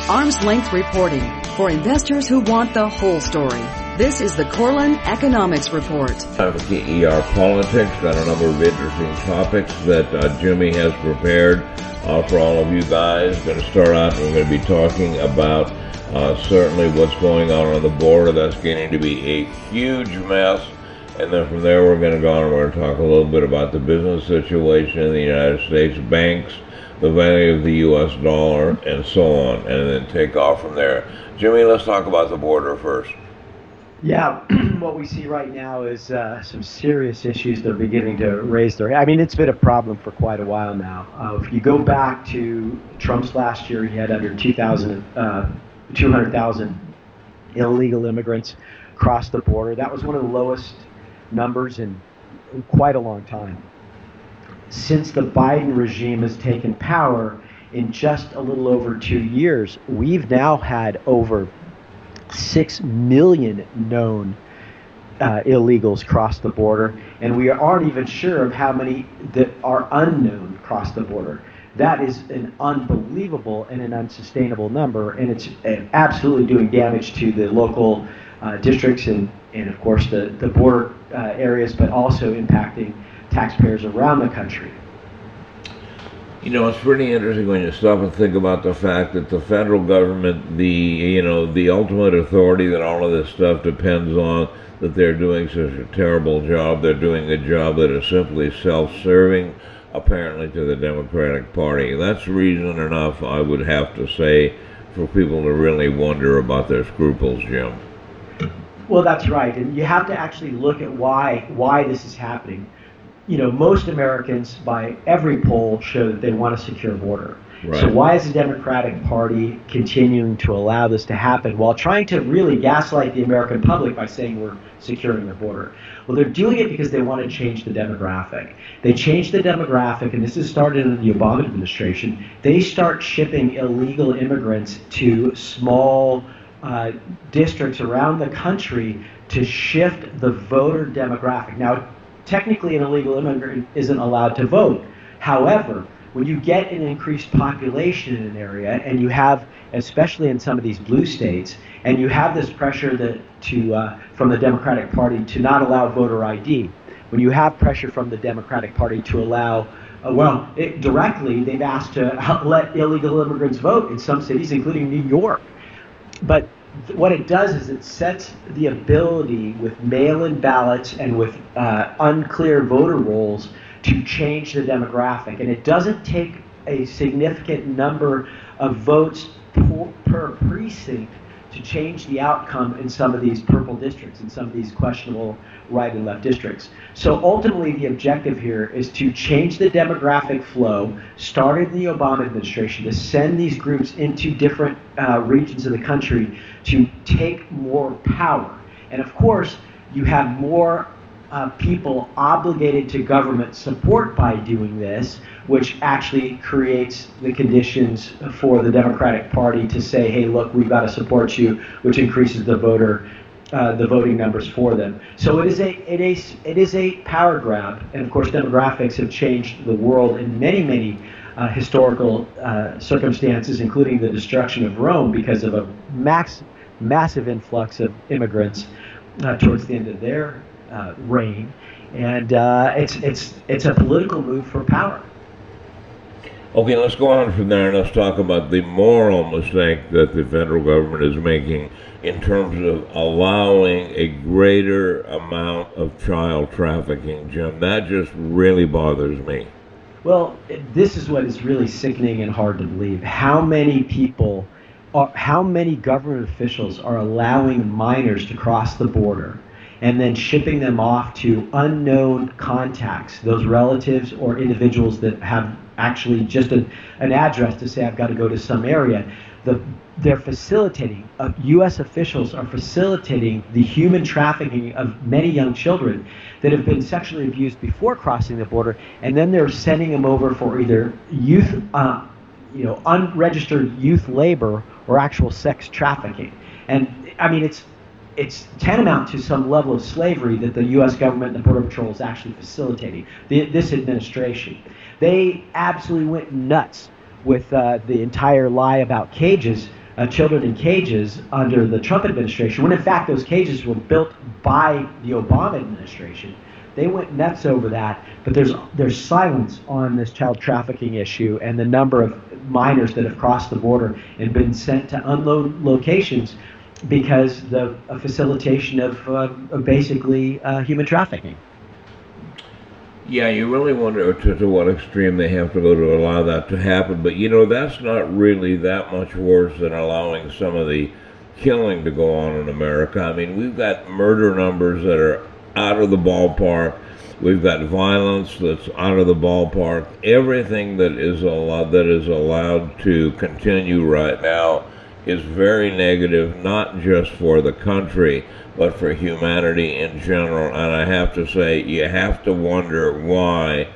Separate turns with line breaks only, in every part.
Arm's length reporting for investors who want the whole story. This is the Corlin Economics Report.
Time for KER Politics. Got a number of interesting topics that Jimmy has prepared for all of you guys. Going to start out, we're going to be talking about certainly what's going on the border. That's getting to be a huge mess. And then from there, we're going to go on and we're going to talk a little bit about the business situation in the United States, banks, the value of the U.S. dollar, and so on, and then take off from there. Jimmy, let's talk about the border first.
Yeah, what we see right now is some serious issues that are beginning to raise their... I mean, it's been a problem for quite a while now. If you go back to Trump's last year, he had under 200,000 illegal immigrants cross the border. That was one of the lowest numbers in quite a long time. Since the Biden regime has taken power, in just a little over 2 years, we've now had over 6 million known illegals cross the border, and we aren't even sure of how many that are unknown cross the border. That is an unbelievable and an unsustainable number, and it's absolutely doing damage to the local districts and of course the border areas, but also impacting taxpayers around the country.
You know, it's pretty interesting when you stop and think about the fact that the federal government, the ultimate authority that all of this stuff depends on, that they're doing such a terrible job. They're doing a job that is simply self-serving, apparently, to the Democratic Party. That's reason enough, I would have to say, for people to really wonder about their scruples, Jim.
Well, that's right, and you have to actually look at why this is happening. You know, most Americans, by every poll, show that they want a secure border. Right. So why is the Democratic Party continuing to allow this to happen while trying to really gaslight the American public by saying we're securing the border? Well, they're doing it because they want to change the demographic. They change the demographic, and this has started in the Obama administration. They start shipping illegal immigrants to small districts around the country to shift the voter demographic. Now, technically, an illegal immigrant isn't allowed to vote. However, when you get an increased population in an area, and you have, especially in some of these blue states, and you have this pressure from the Democratic Party to not allow voter ID, when you have pressure from the Democratic Party to allow, directly, they've asked to let illegal immigrants vote in some cities, including New York. But what it does is it sets the ability with mail-in ballots and with unclear voter rolls to change the demographic. And it doesn't take a significant number of votes per precinct to change the outcome in some of these purple districts, in some of these questionable right and left districts. So ultimately, the objective here is to change the demographic flow, started in the Obama administration, to send these groups into different regions of the country to take more power. And of course, you have more people obligated to government support by doing this, which actually creates the conditions for the Democratic Party to say, hey, look, we've got to support you, which increases the voting numbers for them. So it is a power grab, and of course demographics have changed the world in many historical circumstances, including the destruction of Rome because of a massive influx of immigrants towards the end of their reign, and it's a political move for power.
Okay, let's go on from there and let's talk about the moral mistake that the federal government is making in terms of allowing a greater amount of child trafficking, Jim. That just really bothers me.
Well, this is what is really sickening and hard to believe. How many government officials are allowing minors to cross the border and then shipping them off to unknown contacts, those relatives or individuals that have actually just an address to say, I've got to go to some area. They're facilitating, U.S. officials are facilitating the human trafficking of many young children that have been sexually abused before crossing the border, and then they're sending them over for either youth, unregistered youth labor or actual sex trafficking. And I mean, it's tantamount to some level of slavery that the U.S. government and the Border Patrol is actually facilitating. This administration, they absolutely went nuts with the entire lie about cages children in cages under the Trump administration, when in fact those cages were built by the Obama administration. They went nuts over that, but there's silence on this child trafficking issue and the number of minors that have crossed the border and been sent to unknown locations because the facilitation of basically human trafficking.
Yeah, you really wonder to what extreme they have to go to allow that to happen. But, that's not really that much worse than allowing some of the killing to go on in America. I mean, we've got murder numbers that are out of the ballpark. We've got violence that's out of the ballpark. Everything that is allowed to continue right now is very negative, not just for the country, but for humanity in general. And I have to say, you have to wonder why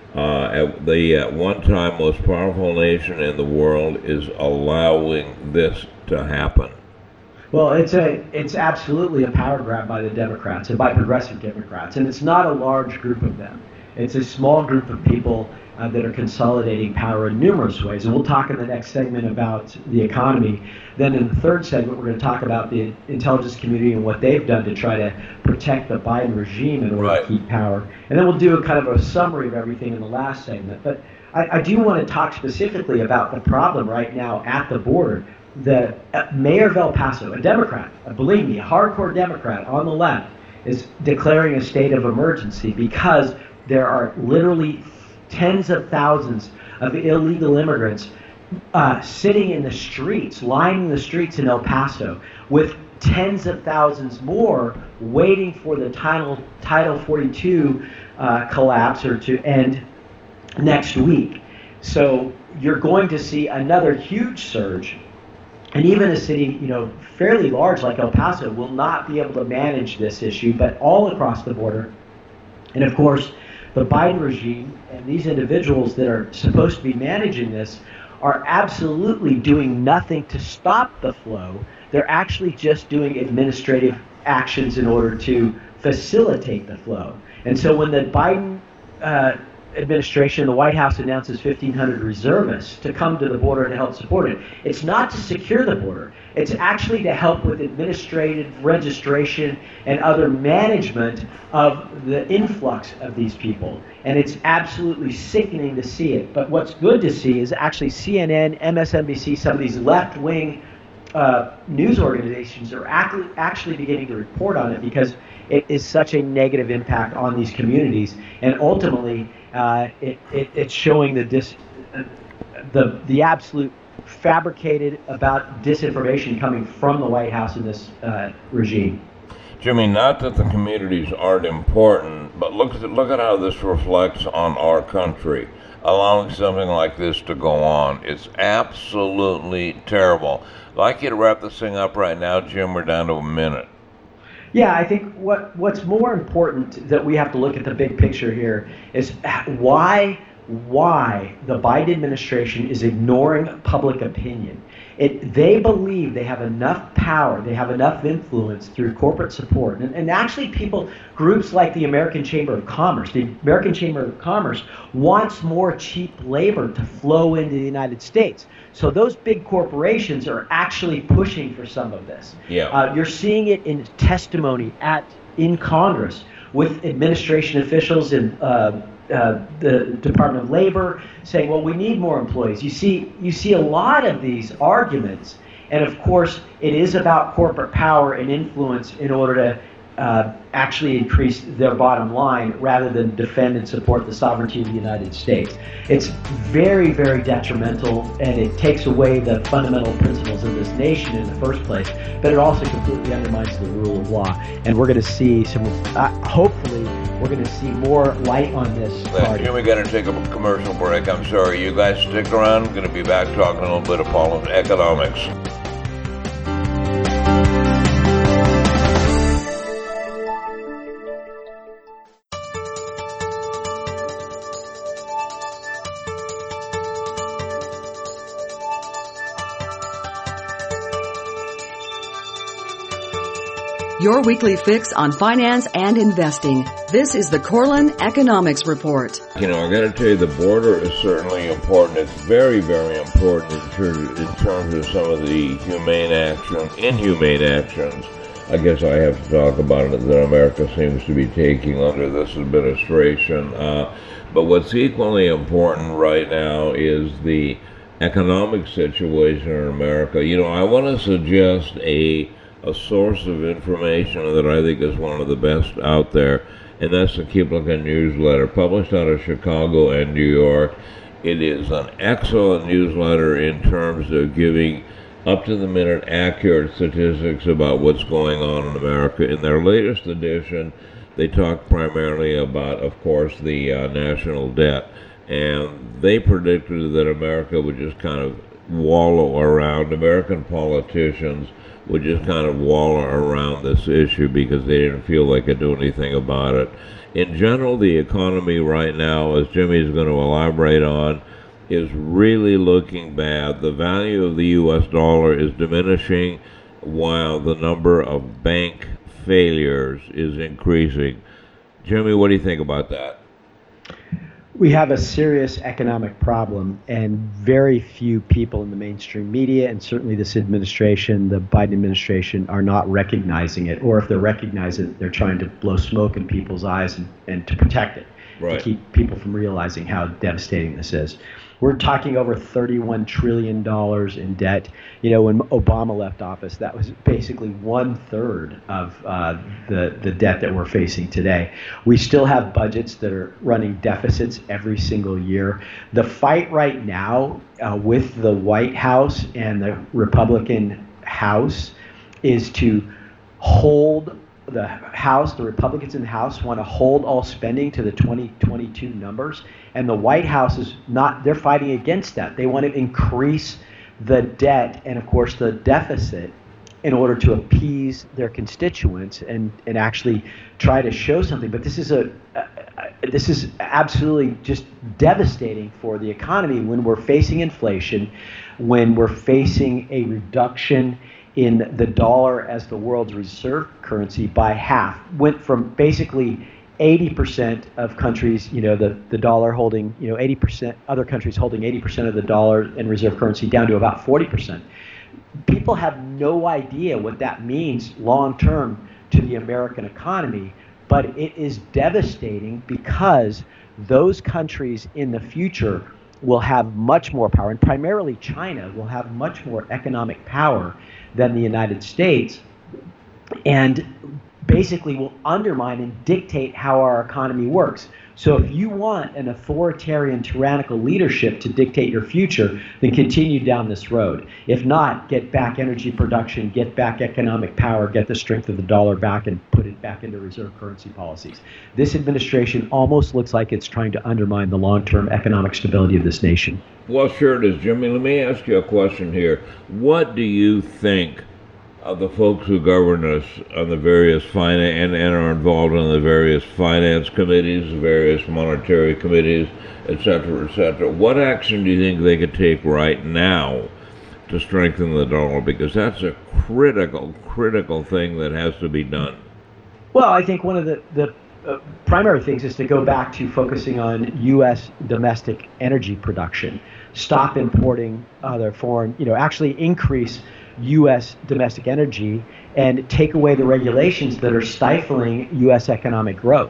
at the one time most powerful nation in the world is allowing this to happen.
Well, it's absolutely a power grab by the Democrats and by progressive Democrats, and it's not a large group of them. It's a small group of people that are consolidating power in numerous ways. And we'll talk in the next segment about the economy. Then in the third segment, we're going to talk about the intelligence community and what they've done to try to protect the Biden regime in order to keep power. And then we'll do a kind of a summary of everything in the last segment. But I do want to talk specifically about the problem right now at the border. The mayor of El Paso, a Democrat, believe me, a hardcore Democrat on the left, is declaring a state of emergency because there are literally tens of thousands of illegal immigrants sitting in the streets, lining the streets in El Paso, with tens of thousands more waiting for the Title 42 collapse or to end next week. So you're going to see another huge surge. And even a city, fairly large like El Paso will not be able to manage this issue, but all across the border. And of course, the Biden regime and these individuals that are supposed to be managing this are absolutely doing nothing to stop the flow. They're actually just doing administrative actions in order to facilitate the flow. And so when the Biden administration, the White House announces 1,500 reservists to come to the border to help support it, it's not to secure the border. It's actually to help with administrative registration and other management of the influx of these people. And it's absolutely sickening to see it. But what's good to see is actually CNN, MSNBC, some of these left-wing news organizations are actually beginning to report on it because it is such a negative impact on these communities. And ultimately, it's showing the absolute fabricated about disinformation coming from the White House in this regime.
Jimmy, not that the communities aren't important, but look at how this reflects on our country. Allowing something like this to go on, it's absolutely terrible. I'd like you to wrap this thing up right now, Jim. We're down to a minute.
Yeah, I think what's more important that we have to look at the big picture here is why the Biden administration is ignoring public opinion. They believe they have enough power, they have enough influence through corporate support. And actually groups like the American Chamber of Commerce, the American Chamber of Commerce wants more cheap labor to flow into the United States. So those big corporations are actually pushing for some of this.
Yeah.
You're seeing it in testimony in Congress with administration officials and the Department of Labor saying, well, we need more employees. You see a lot of these arguments, and of course it is about corporate power and influence in order to actually increase their bottom line rather than defend and support the sovereignty of the United States. It's very, very detrimental, and it takes away the fundamental principles of this nation in the first place, but it also completely undermines the rule of law. And we're going to see hopefully we're going to see more light on this party.
Jim, we got to take a commercial break. I'm sorry. You guys stick around. I'm going to be back talking a little bit of economics.
your weekly fix on finance and investing. This is the Korelin Economics Report.
You know, I got to tell you, the border is certainly important. It's very, very important in terms of some of the inhumane actions, I guess I have to talk about it, that America seems to be taking under this administration. But what's equally important right now is the economic situation in America. You know, I want to suggest a source of information that I think is one of the best out there, and that's the Keep Looking newsletter, published out of Chicago and New York. It is an excellent newsletter in terms of giving up-to-the-minute accurate statistics about what's going on in America. In their latest edition, they talk primarily about, of course, the national debt, and they predicted that America would just kind of wallow around, American politicians would just kind of wallow around this issue because they didn't feel they could do anything about it. In general, the economy right now, as Jimmy is going to elaborate on, is really looking bad. The value of the U.S. dollar is diminishing while the number of bank failures is increasing. Jimmy, what do you think about that?
We have a serious economic problem, and very few people in the mainstream media, and certainly this administration, the Biden administration, are not recognizing it. Or if they're recognizing it, they're trying to blow smoke in people's eyes and to protect it,
right,
to keep people from realizing how devastating this is. We're talking over $31 trillion in debt. You know, when Obama left office, that was basically 1/3 of the debt that we're facing today. We still have budgets that are running deficits every single year. The fight right now with the White House and the Republican House is to hold the House. The Republicans in the House want to hold all spending to the 2022 numbers, and the White House is not. They're fighting against that. They want to increase the debt and, of course, the deficit in order to appease their constituents and actually try to show something. But this is absolutely just devastating for the economy when we're facing inflation, when we're facing a reduction in the dollar as the world's reserve currency by half. Went from basically 80% of countries, you know, the dollar holding, 80%, other countries holding 80% of the dollar in reserve currency, down to about 40%. People have no idea what that means long term to the American economy, but it is devastating because those countries in the future will have much more power, and primarily China will have much more economic power than the United States, and basically will undermine and dictate how our economy works. So if you want an authoritarian, tyrannical leadership to dictate your future, then continue down this road. If not, get back energy production, get back economic power, get the strength of the dollar back, and put it back into reserve currency policies. This administration almost looks like it's trying to undermine the long-term economic stability of this nation.
Well, sure it is, Jimmy. Let me ask you a question here. What do you think of the folks who govern us on the various and are involved in the various finance committees, the various monetary committees, et cetera, what action do you think they could take right now to strengthen the dollar? Because that's a critical thing that has to be done.
Well, I think one of the primary things is to go back to focusing on U.S. domestic energy production, stop importing other foreign, actually increase U.S. domestic energy and take away the regulations that are stifling U.S. economic growth.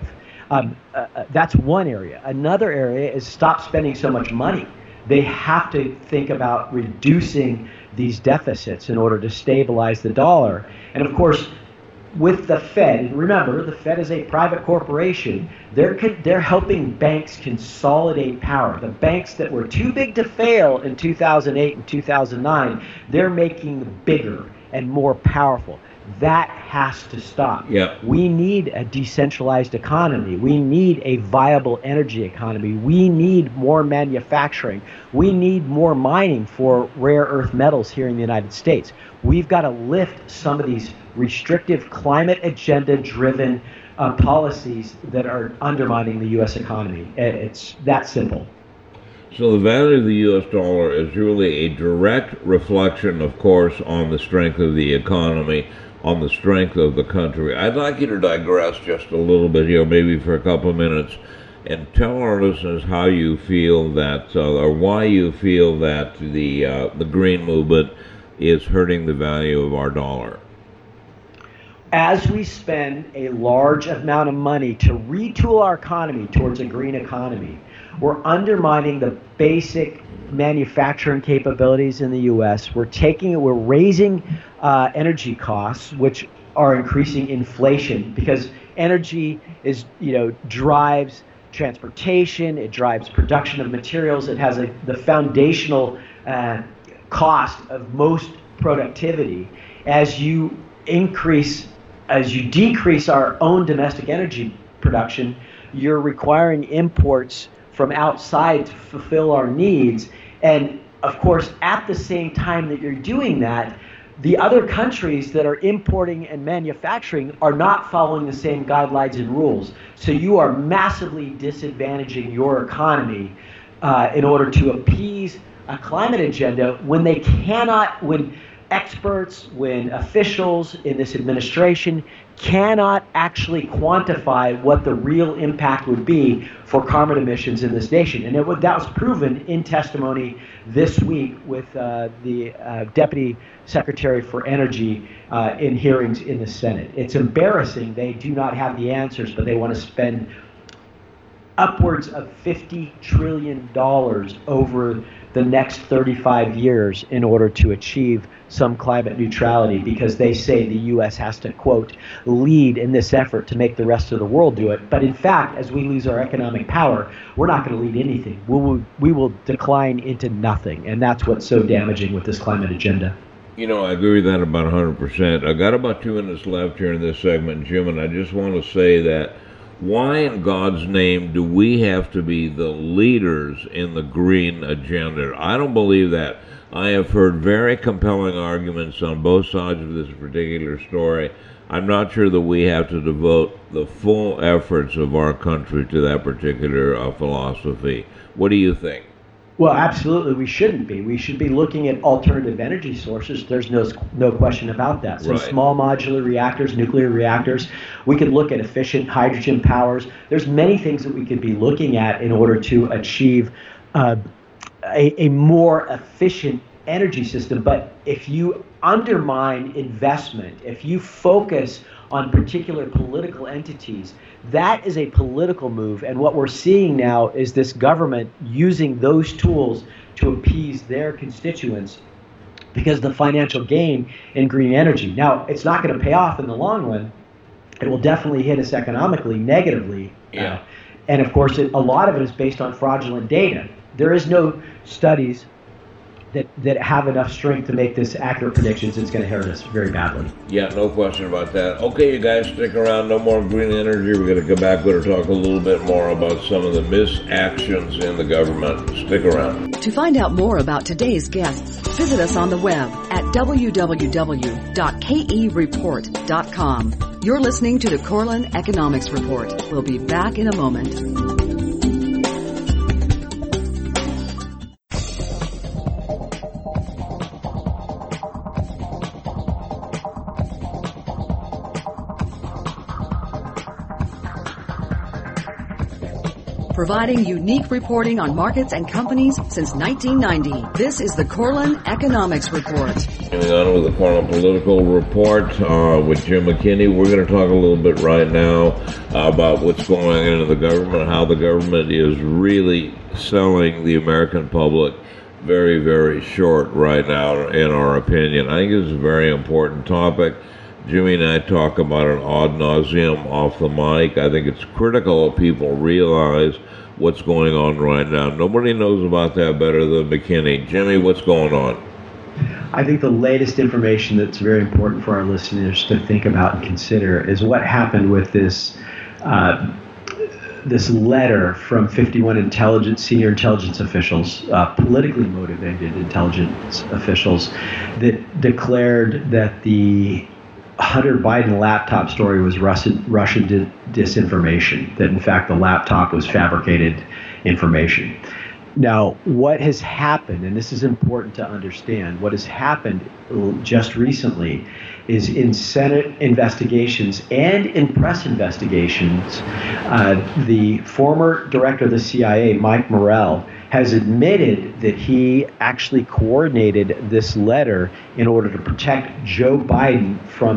That's one area. Another area is stop spending so much money. They have to think about reducing these deficits in order to stabilize the dollar. And of course, with the Fed, and remember, the Fed is a private corporation, they're helping banks consolidate power. The banks that were too big to fail in 2008 and 2009, they're making them bigger and more powerful. That has to stop.
Yeah.
We need a decentralized economy. We need a viable energy economy. We need more manufacturing. We need more mining for rare earth metals here in the United States. We've got to lift some of these restrictive climate agenda driven policies that are undermining the U.S. economy. It's that simple.
So the value of the U.S. dollar is really a direct reflection, of course, on the strength of the economy. on the strength of the country. I'd like you to digress just a little bit here, maybe for a couple of minutes, and tell our listeners how you feel that, or why you feel that the green movement is hurting the value of our dollar.
As we spend a large amount of money to retool our economy towards a green economy, we're undermining the basic manufacturing capabilities in the U.S. We're raising energy costs, which are increasing inflation, because energy drives transportation, it drives production of materials, it has the foundational cost of most productivity. As you decrease our own domestic energy production, you're requiring imports from outside to fulfill our needs. And of course, at the same time that you're doing that, the other countries that are importing and manufacturing are not following the same guidelines and rules. So you are massively disadvantaging your economy in order to appease a climate agenda when experts, when officials in this administration cannot actually quantify what the real impact would be for carbon emissions in this nation. And that was proven in testimony this week with the Deputy Secretary for Energy in hearings in the Senate. It's embarrassing. They do not have the answers, but they want to spend upwards of $50 trillion over the next 35 years in order to achieve some climate neutrality, because they say the U.S. has to, quote, lead in this effort to make the rest of the world do it. But in fact, as we lose our economic power, we're not going to lead anything. We will decline into nothing, and that's what's so damaging with this climate agenda.
You know, I agree with that about 100%. I've got about 2 minutes left here in this segment, Jim, and I just want to say that why in God's name do we have to be the leaders in the green agenda? I don't believe that. I have heard very compelling arguments on both sides of this particular story. I'm not sure that we have to devote the full efforts of our country to that particular philosophy. What do you think?
Well, absolutely, we shouldn't be. We should be looking at alternative energy sources. There's no question about that. So
right.
Small modular reactors, nuclear reactors. We could look at efficient hydrogen powers. There's many things that we could be looking at in order to achieve a more efficient energy system. But if you undermine investment, if you focus on particular political entities, that is a political move. And what we're seeing now is this government using those tools to appease their constituents because of the financial gain in green energy. Now, it's not going to pay off in the long run. It will definitely hit us economically negatively.
Yeah.
And of course, a lot of it is based on fraudulent data. There is no studies that have enough strength to make this accurate predictions. It's going to hurt us very badly.
Yeah, no question about that. Okay, you guys, stick around. No more green energy. We're going to come back. We're going to talk a little bit more about some of the misactions in the government. Stick around.
To find out more about today's guests, visit us on the web at www.kereport.com. You're listening to the Corlin Economics Report. We'll be back in a moment. Providing unique reporting on markets and companies since 1990. This is the Corlin Economics Report.
Continuing on with the Corlin Political Report with Jim McKinney. We're going to talk a little bit right now about what's going on in the government, how the government is really selling the American public very, very short right now, in our opinion. I think it's a very important topic. Jimmy and I talk about it ad nauseum off the mic. I think it's critical that people realize what's going on right now. Nobody knows about that better than McKinney. Jimmy, what's going on?
I think the latest information that's very important for our listeners to think about and consider is what happened with this letter from 51 senior intelligence officials, politically motivated intelligence officials, that declared that the Hunter Biden laptop story was Russian disinformation, that in fact the laptop was fabricated information. Now, what has happened, and this is important to understand, what has happened just recently is in Senate investigations and in press investigations, the former director of the CIA, Mike Morell, has admitted that he actually coordinated this letter in order to protect Joe Biden from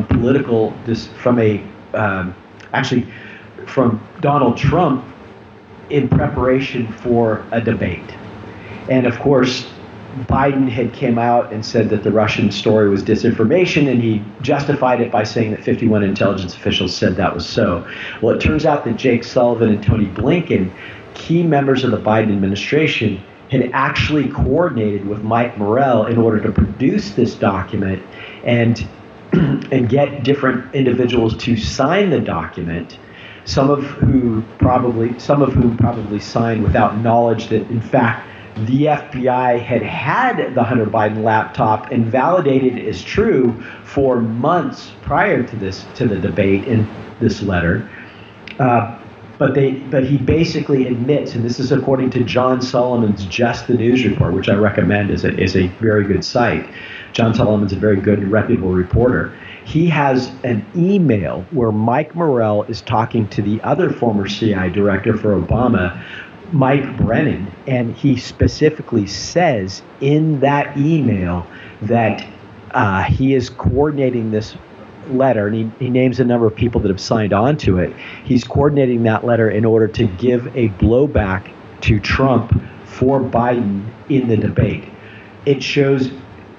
from Donald Trump in preparation for a debate. And of course, Biden had came out and said that the Russian story was disinformation, and he justified it by saying that 51 intelligence officials said that was so. Well, it turns out that Jake Sullivan and Tony Blinken, key members of the Biden administration, had actually coordinated with Mike Morell in order to produce this document and get different individuals to sign the document. Some of whom probably signed without knowledge that, in fact, the FBI had the Hunter Biden laptop and validated it as true for months prior to the debate in this letter. But he basically admits, and this is according to John Solomon's Just the News report, which I recommend is a very good site. John Solomon's a very good and reputable reporter. He has an email where Mike Morell is talking to the other former CIA director for Obama, Mike Brennan, and he specifically says in that email that he is coordinating this letter, and he names a number of people that have signed on to it. He's coordinating that letter in order to give a blowback to Trump for Biden in the debate. It shows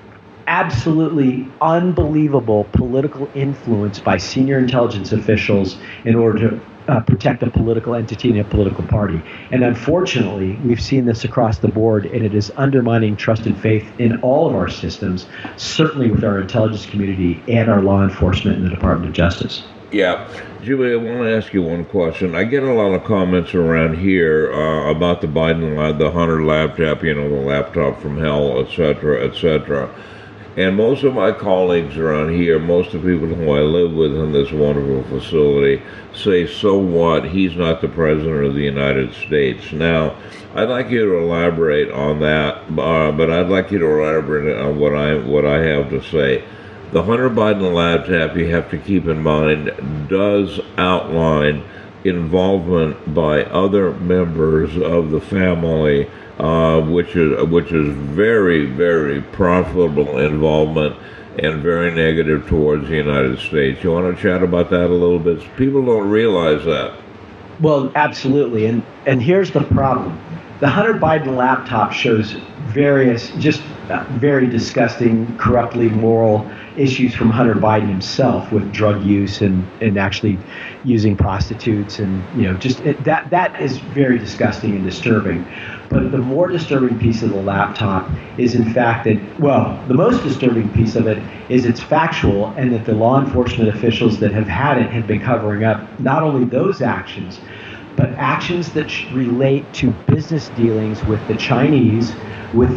absolutely unbelievable political influence by senior intelligence officials in order to protect a political entity and a political party. And unfortunately, we've seen this across the board, and it is undermining trust and faith in all of our systems, certainly with our intelligence community and our law enforcement and the Department of Justice.
Yeah. Jimmy, I want to ask you one question. I get a lot of comments around here about the Biden, the Hunter laptop, the laptop from hell, et cetera. And most of my colleagues around here, most of the people who I live with in this wonderful facility, say, so what? He's not the president of the United States. Now, I'd like you to elaborate on that, but I'd like you to elaborate on what I have to say. The Hunter Biden laptop, you have to keep in mind, does outline involvement by other members of the family, which is very, very profitable involvement and very negative towards the United States. You want to chat about that a little bit? People don't realize that.
Well, absolutely. And here's the problem. The Hunter Biden laptop shows various just very disgusting, corruptly moral issues from Hunter Biden himself with drug use and actually using prostitutes, and that is very disgusting and disturbing. But the more disturbing piece of the laptop is, in fact, the most disturbing piece of it is it's factual, and that the law enforcement officials that have had it have been covering up not only those actions, but actions that relate to business dealings with the Chinese, with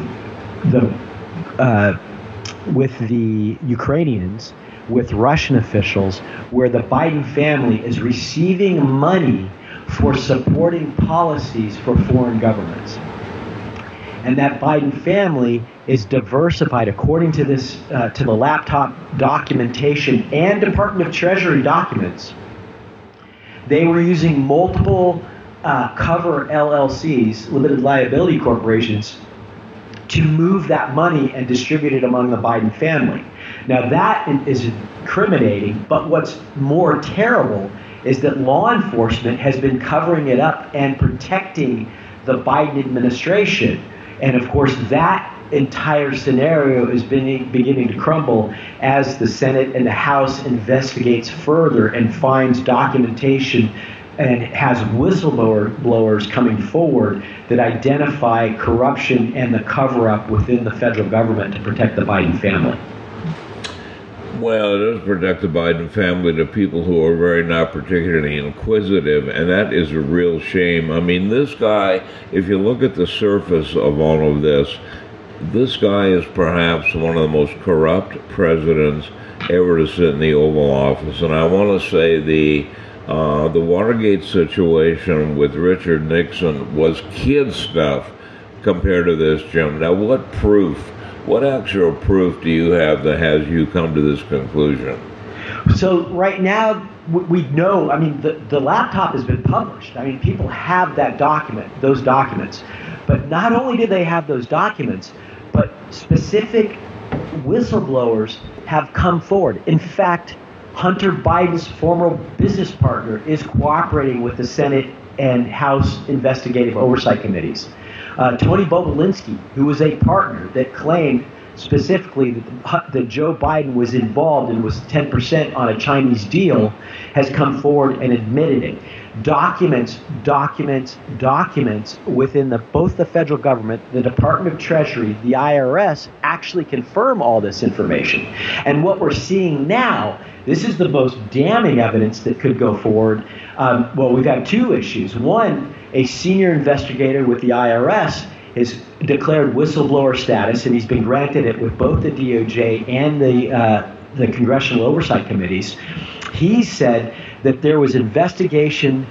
the Ukrainians, with Russian officials, where the Biden family is receiving money for supporting policies for foreign governments. And that Biden family is diversified according to this, to the laptop documentation and Department of Treasury documents. They were using multiple cover LLCs, limited liability corporations, to move that money and distribute it among the Biden family. Now that is incriminating, but what's more terrible is that law enforcement has been covering it up and protecting the Biden administration. And of course, that entire scenario is beginning to crumble as the Senate and the House investigates further and finds documentation and has whistleblowers coming forward that identify corruption and the cover-up within the federal government to protect the Biden family.
Well, it does protect the Biden family to people who are very not particularly inquisitive, and that is a real shame. I mean, this guy, if you look at the surface of all of this guy is perhaps one of the most corrupt presidents ever to sit in the Oval Office. And I want to say the Watergate situation with Richard Nixon was kid stuff compared to this, Jim. Now, what actual proof do you have that has you come to this conclusion?
So right now, we know, I mean, the laptop has been published. I mean, people have those documents. But not only do they have those documents, but specific whistleblowers have come forward. In fact, Hunter Biden's former business partner is cooperating with the Senate and House investigative oversight committees. Tony Bobulinski, who was a partner that claimed specifically that Joe Biden was involved and was 10% on a Chinese deal, has come forward and admitted it. Documents within both the federal government, the Department of Treasury, the IRS, actually confirm all this information. And what we're seeing now, this is the most damning evidence that could go forward. Well, we've had two issues. One, a senior investigator with the IRS has declared whistleblower status, and he's been granted it with both the DOJ and the Congressional Oversight Committees. He said that there was investigation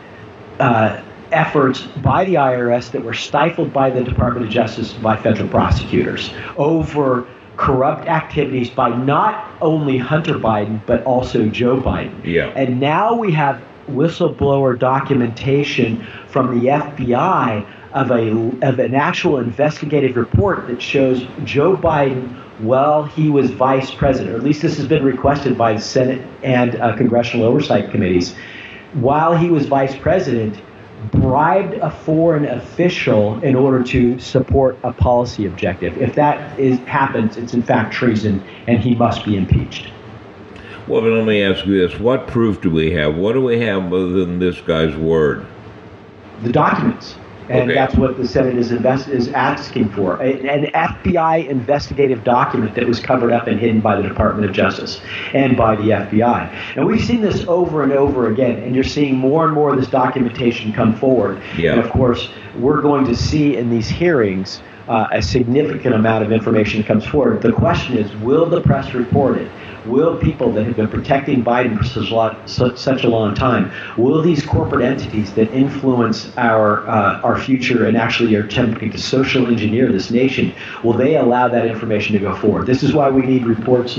efforts by the IRS that were stifled by the Department of Justice, by federal prosecutors, over corrupt activities by not only Hunter Biden, but also Joe Biden.
Yeah.
And now we have whistleblower documentation from the FBI of an actual investigative report that shows Joe Biden, while he was vice president, or at least this has been requested by the Senate and Congressional Oversight Committees, while he was vice president, bribed a foreign official in order to support a policy objective. If that happens, it's in fact treason, and he must be impeached.
Well, but let me ask you this. What proof do we have? What do we have other than this guy's word?
The documents. And
okay.
That's what the Senate is asking for. An FBI investigative document that was covered up and hidden by the Department of Justice and by the FBI. And we've seen this over and over again, and you're seeing more and more of this documentation come forward.
Yeah.
And of course, we're going to see in these hearings a significant amount of information that comes forward. The question is, will the press report it? Will people that have been protecting Biden for such a long time, will these corporate entities that influence our future and actually are attempting to social engineer this nation, will they allow that information to go forward? This is why we need reports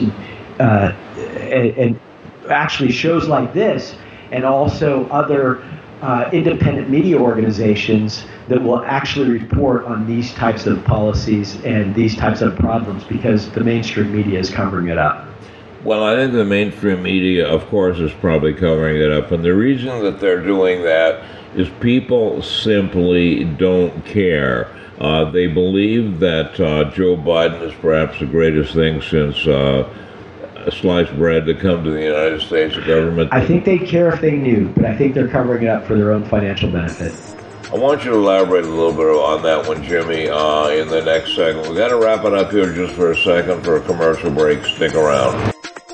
and actually shows like this, and also other independent media organizations that will actually report on these types of policies and these types of problems, because the mainstream media is covering it up.
Well, I think the mainstream media, of course, is probably covering it up. And the reason that they're doing that is people simply don't care. They believe that Joe Biden is perhaps the greatest thing since sliced bread to come to the United States government.
I think they care if they knew, but I think they're covering it up for their own financial benefit.
I want you to elaborate a little bit on that one, Jimmy, in the next segment. We've got to wrap it up here just for a second for a commercial break. Stick around.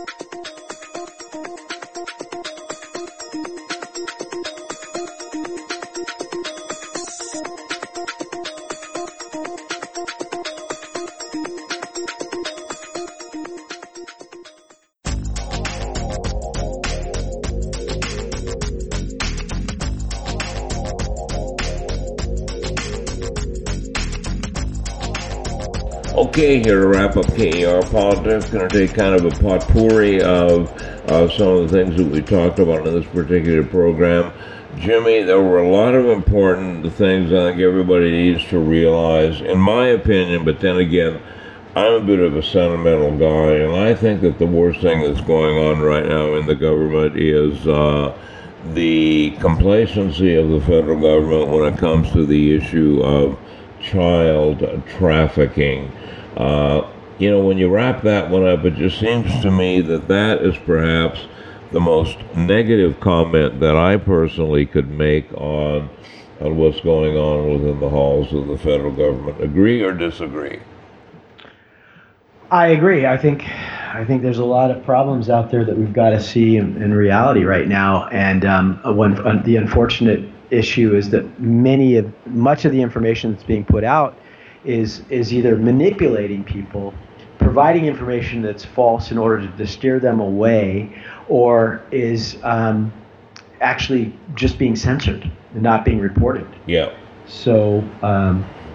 Okay, here to wrap up KER Politics, going to take kind of a potpourri of some of the things that we talked about in this particular program. Jimmy, there were a lot of important things I think everybody needs to realize, in my opinion, but then again, I'm a bit of a sentimental guy, and I think that the worst thing that's going on right now in the government is the complacency of the federal government when it comes to the issue of child trafficking. When you wrap that one up, it just seems to me that that is perhaps the most negative comment that I personally could make on what's going on within the halls of the federal government. Agree or disagree?
I agree. I think there's a lot of problems out there that we've got to see in reality right now, and the unfortunate issue is that much of the information that's being put out is either manipulating people, providing information that's false in order to steer them away, or is actually just being censored and not being reported.
Yeah.
So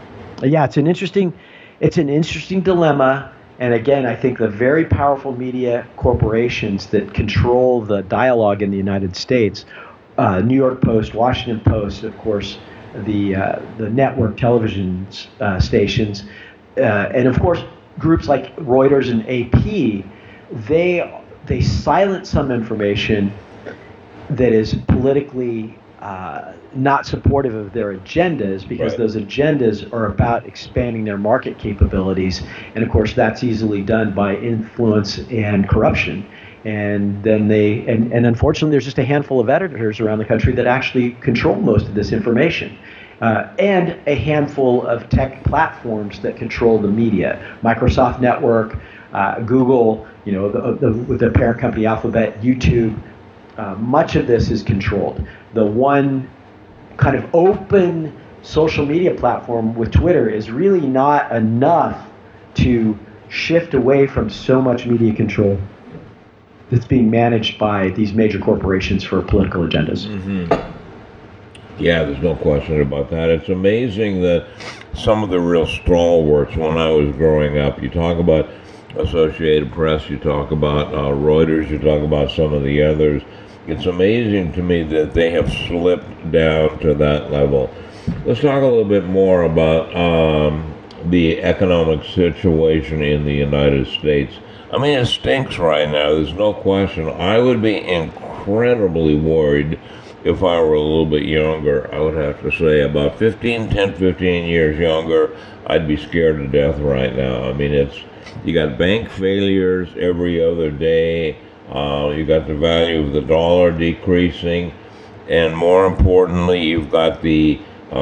Yeah, it's an interesting dilemma. And again, I think the very powerful media corporations that control the dialogue in the United States, New York Post, Washington Post, of course, the network television stations, and of course groups like Reuters and AP, they silence some information that is politically not supportive of their agendas, because those agendas are about expanding their market capabilities, and of course that's easily done by influence and corruption. And then and unfortunately there's just a handful of editors around the country that actually control most of this information. And a handful of tech platforms that control the media. Microsoft Network, Google, with the parent company Alphabet, YouTube. Much of this is controlled. The one kind of open social media platform with Twitter is really not enough to shift away from so much media control that's being managed by these major corporations for political agendas.
Mm-hmm. Yeah, there's no question about that. It's amazing that some of the real stalwarts when I was growing up, you talk about Associated Press, you talk about Reuters, you talk about some of the others. It's amazing to me that they have slipped down to that level. Let's talk a little bit more about the economic situation in the United States. I mean, it stinks right now. There's no question. I would be incredibly worried if I were a little bit younger. I would have to say about 15 years younger, I'd be scared to death right now. I mean, you got bank failures every other day. You got the value of the dollar decreasing. And more importantly, you've got the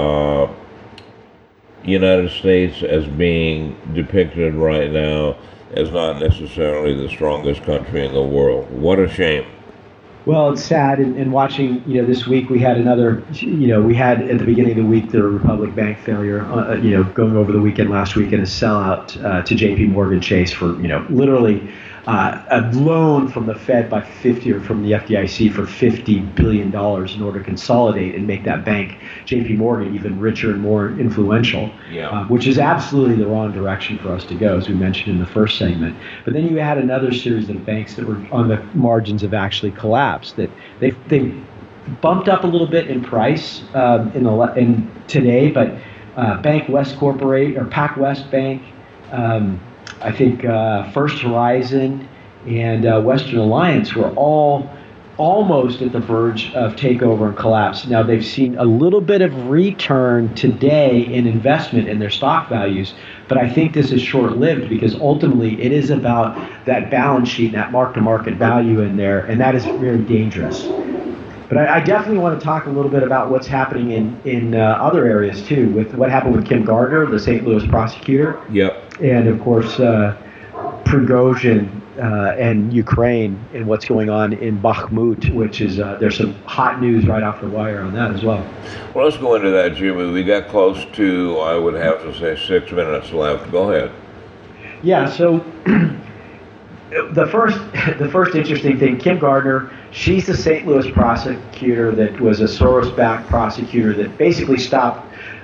United States as being depicted right now as not necessarily the strongest country in the world. What a shame.
Well, it's sad. And watching, this week we had another, we had at the beginning of the week the Republic Bank failure, going over the weekend last week, and a sellout to JP Morgan Chase for, literally a loan from the Fed by 50 or from the FDIC for $50 billion in order to consolidate and make that bank, JP Morgan, even richer and more influential, which is absolutely the wrong direction for us to go, as we mentioned in the first segment. But then you had another series of banks that were on the margins of actually collapse, that they bumped up a little bit in price in today, but Bank West Corporate or PacWest Bank, I think First Horizon and Western Alliance were all almost at the verge of takeover and collapse. Now they've seen a little bit of return today in investment in their stock values, but I think this is short-lived because ultimately it is about that balance sheet, that mark-to-market value in there, and that is very dangerous. But I definitely want to talk a little bit about what's happening in other areas too, with what happened with Kim Gardner, the St. Louis prosecutor.
Yep.
And of course, Prigozhin and Ukraine and what's going on in Bakhmut, which is there's some hot news right off the wire on that as well.
Well, let's go into that, Jimmy. We got close to, I would have to say, 6 minutes left. Go ahead.
Yeah. So the first interesting thing, Kim Gardner, she's the St. Louis prosecutor that was a Soros-backed prosecutor that basically stopped,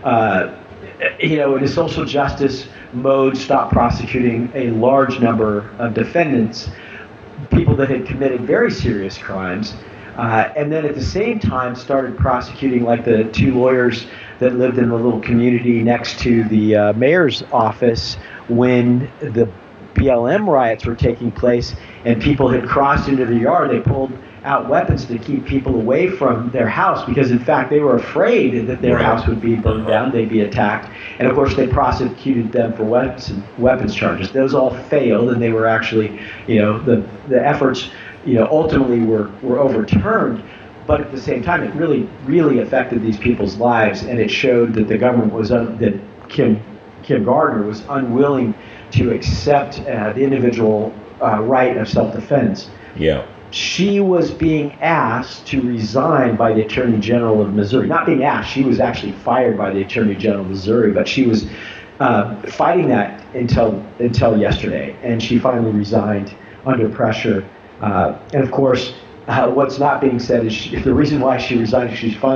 in a social justice mode, stopped prosecuting a large number of defendants, people that had committed very serious crimes, and then at the same time started prosecuting like the two lawyers that lived in the little community next to the mayor's office when the BLM riots were taking place and people had crossed into the yard. They pulled out weapons to keep people away from their house because, in fact, they were afraid that their house would be burned down, they'd be attacked. And, of course, they prosecuted them for weapons charges. Those all failed, and they were actually, the efforts, ultimately were overturned. But at the same time, it really, really affected these people's lives, and it showed that the government was, that Kim Gardner was unwilling to accept the individual right of self-defense.
Yeah.
She was being asked to resign by the Attorney General of Missouri. Not being asked, she was actually fired by the Attorney General of Missouri, but she was fighting that until yesterday, and she finally resigned under pressure. And of course, what's not being said is the reason why she resigned is she's finally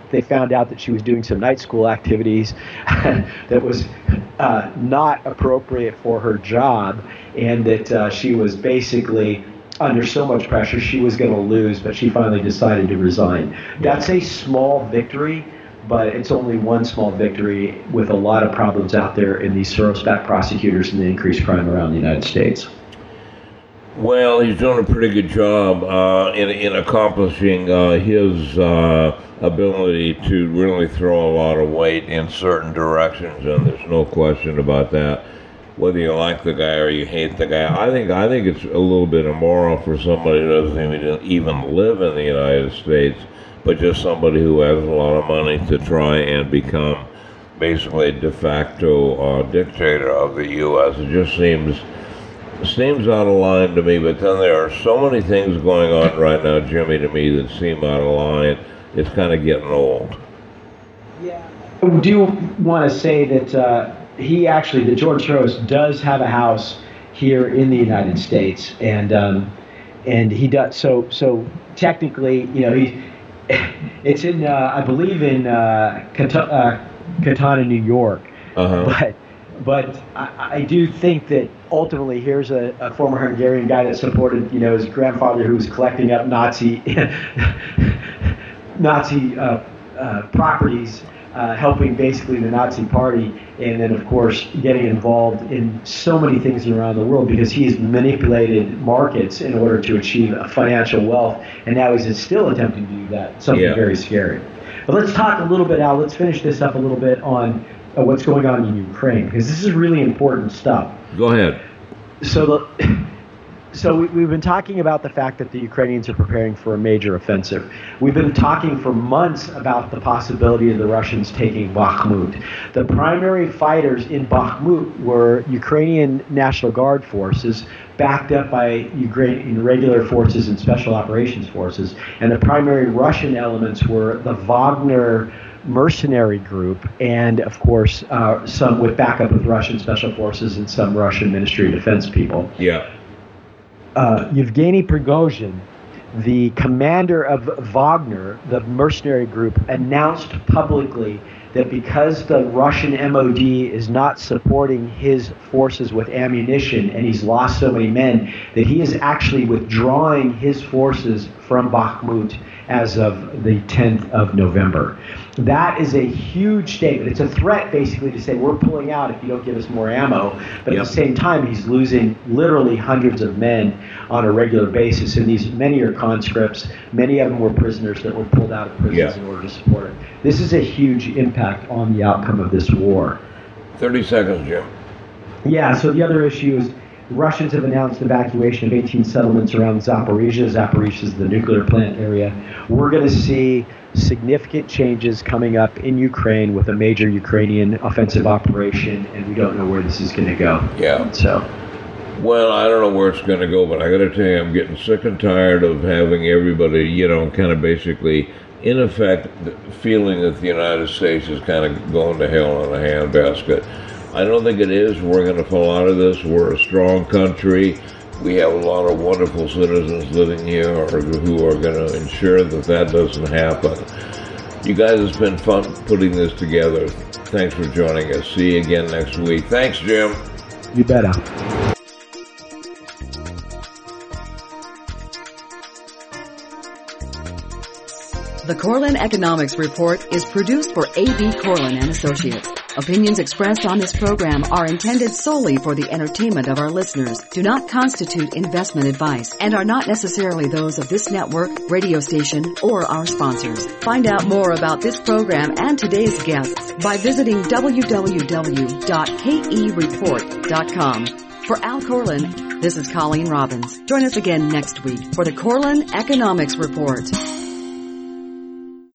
they found out that she was doing some night school activities that was not appropriate for her job, and that she was basically under so much pressure she was going to lose, but she finally decided to resign. That's a small victory, but it's only one small victory with a lot of problems out there in these Soros-backed prosecutors and the increased crime around the United States.
Well, he's doing a pretty good job in accomplishing his ability to really throw a lot of weight in certain directions, and there's no question about that. Whether you like the guy or you hate the guy, I think it's a little bit immoral for somebody who doesn't even live in the United States, but just somebody who has a lot of money to try and become basically a de facto dictator of the U.S. It just seems out of line to me, but then there are so many things going on right now, Jimmy, to me that seem out of line. It's kind of getting old.
Yeah. I do want to say that that George Soros does have a house here in the United States, and he does so technically, it's in I believe in Katana, New York. But I do think that ultimately here's a former Hungarian guy that supported, his grandfather who was collecting up Nazi properties, helping basically the Nazi party, and then of course getting involved in so many things around the world because he has manipulated markets in order to achieve a financial wealth, and now he's still attempting to do that. Something very scary. But let's talk a little bit, Al. Let's finish this up a little bit on what's going on in Ukraine, because this is really important stuff.
Go ahead.
So we've been talking about the fact that the Ukrainians are preparing for a major offensive. We've been talking for months about the possibility of the Russians taking Bakhmut. The primary fighters in Bakhmut were Ukrainian National Guard forces backed up by Ukrainian regular forces and special operations forces, and the primary Russian elements were the Wagner mercenary group, and of course some with backup with Russian special forces and some Russian Ministry of Defense people. Yevgeny Prigozhin, the commander of Wagner, the mercenary group, announced publicly that because the Russian MOD is not supporting his forces with ammunition and he's lost so many men, that he is actually withdrawing his forces from Bakhmut as of the 10th of November. That is a huge statement. It's a threat, basically, to say we're pulling out if you don't give us more ammo. But at the same time, he's losing literally hundreds of men on a regular basis. And many are conscripts. Many of them were prisoners that were pulled out of prisons in order to support it. This is a huge impact on the outcome of this war.
30 seconds, Jim.
Yeah, so the other issue is Russians have announced evacuation of 18 settlements around Zaporizhia. Zaporizhia is the nuclear plant area. We're going to see significant changes coming up in Ukraine with a major Ukrainian offensive operation, and we don't know where this is going to go.
Well, I don't know where it's going to go, but I got to tell you, I'm getting sick and tired of having everybody, kind of basically, in effect, feeling that the United States is kind of going to hell in a handbasket. I don't think it is. We're going to fall out of this. We're a strong country. We have a lot of wonderful citizens living here who are going to ensure that doesn't happen. You guys, it's been fun putting this together. Thanks for joining us. See you again next week. Thanks, Jim.
You better.
The Korelin Economics Report is produced for A.B. Korelin and Associates. Opinions expressed on this program are intended solely for the entertainment of our listeners, do not constitute investment advice, and are not necessarily those of this network, radio station, or our sponsors. Find out more about this program and today's guests by visiting www.kereport.com. For Al Korelin, this is Colleen Robbins. Join us again next week for the Korelin Economics Report.